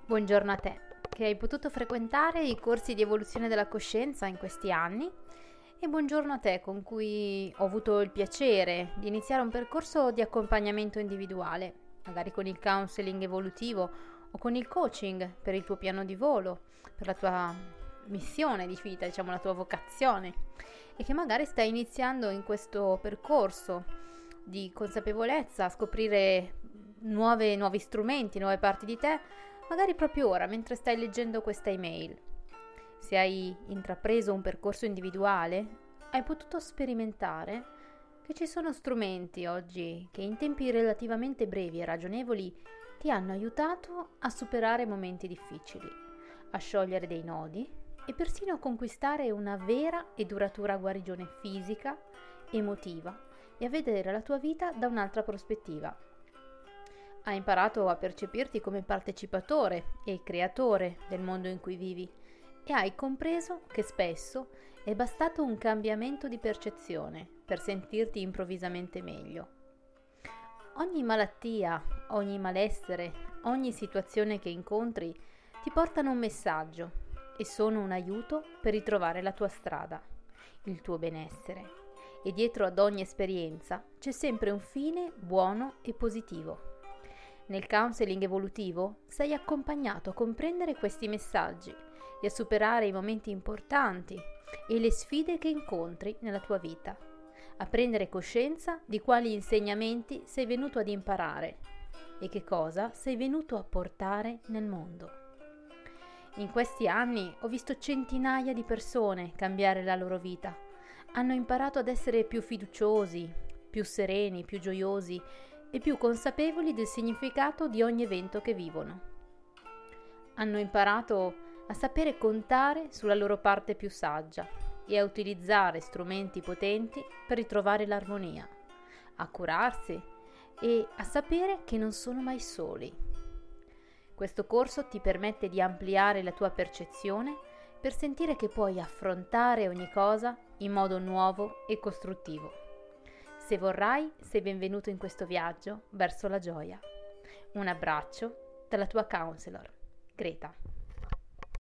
Buongiorno a te, che hai potuto frequentare i corsi di evoluzione della coscienza in questi anni, e buongiorno a te con cui ho avuto il piacere di iniziare un percorso di accompagnamento individuale, magari con il counseling evolutivo o con il coaching per il tuo piano di volo, per la tua missione di vita, diciamo la tua vocazione, e che magari stai iniziando in questo percorso di consapevolezza a scoprire nuovi strumenti, nuove parti di te, magari proprio ora mentre stai leggendo questa email. Se hai intrapreso un percorso individuale, hai potuto sperimentare che ci sono strumenti oggi che in tempi relativamente brevi e ragionevoli ti hanno aiutato a superare momenti difficili, a sciogliere dei nodi e persino a conquistare una vera e duratura guarigione fisica, emotiva e a vedere la tua vita da un'altra prospettiva. Hai imparato a percepirti come partecipatore e creatore del mondo in cui vivi e hai compreso che spesso è bastato un cambiamento di percezione per sentirti improvvisamente meglio. Ogni malattia, ogni malessere, ogni situazione che incontri ti portano un messaggio e sono un aiuto per ritrovare la tua strada, il tuo benessere. E dietro ad ogni esperienza c'è sempre un fine buono e positivo. Nel counseling evolutivo sei accompagnato a comprendere questi messaggi e a superare i momenti importanti e le sfide che incontri nella tua vita, a prendere coscienza di quali insegnamenti sei venuto ad imparare e che cosa sei venuto a portare nel mondo. In questi anni ho visto centinaia di persone cambiare la loro vita. Hanno imparato ad essere più fiduciosi, più sereni, più gioiosi e più consapevoli del significato di ogni evento che vivono. Hanno imparato a sapere contare sulla loro parte più saggia e a utilizzare strumenti potenti per ritrovare l'armonia, a curarsi e a sapere che non sono mai soli. Questo corso ti permette di ampliare la tua percezione per sentire che puoi affrontare ogni cosa in modo nuovo e costruttivo. Se vorrai, sei benvenuto in questo viaggio verso la gioia. Un abbraccio dalla tua counselor, Greta.